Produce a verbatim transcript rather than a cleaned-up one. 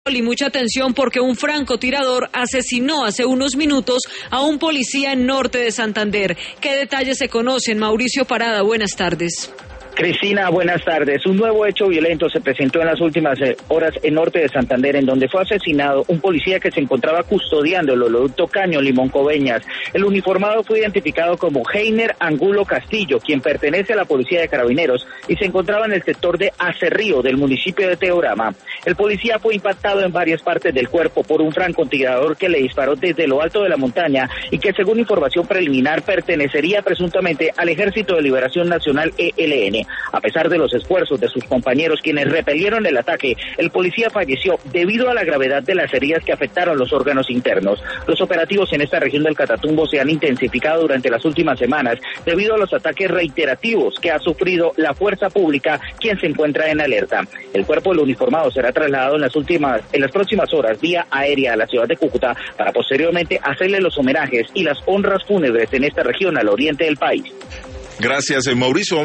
Y mucha atención porque un francotirador asesinó hace unos minutos a un policía en norte de Santander. ¿Qué detalles se conocen? Mauricio Parada, buenas tardes. Cristina, buenas tardes. Un nuevo hecho violento se presentó en las últimas horas en norte de Santander, en donde fue asesinado un policía que se encontraba custodiando el oleoducto Caño Limón Coveñas. El uniformado fue identificado como Heiner Angulo Castillo, quien pertenece a la Policía de Carabineros y se encontraba en el sector de Acerrío del municipio de Teorama. El policía fue impactado en varias partes del cuerpo por un francotirador que le disparó desde lo alto de la montaña y que, según información preliminar, pertenecería presuntamente al Ejército de Liberación Nacional E L N. A pesar de los esfuerzos de sus compañeros, quienes repelieron el ataque, el policía falleció debido a la gravedad de las heridas que afectaron los órganos internos. Los operativos en esta región del Catatumbo se han intensificado durante las últimas semanas debido a los ataques reiterativos que ha sufrido la fuerza pública, quien se encuentra en alerta. El cuerpo del uniformado será trasladado en las últimas, en las próximas horas vía aérea a la ciudad de Cúcuta para posteriormente hacerle los homenajes y las honras fúnebres en esta región al oriente del país. Gracias, Mauricio.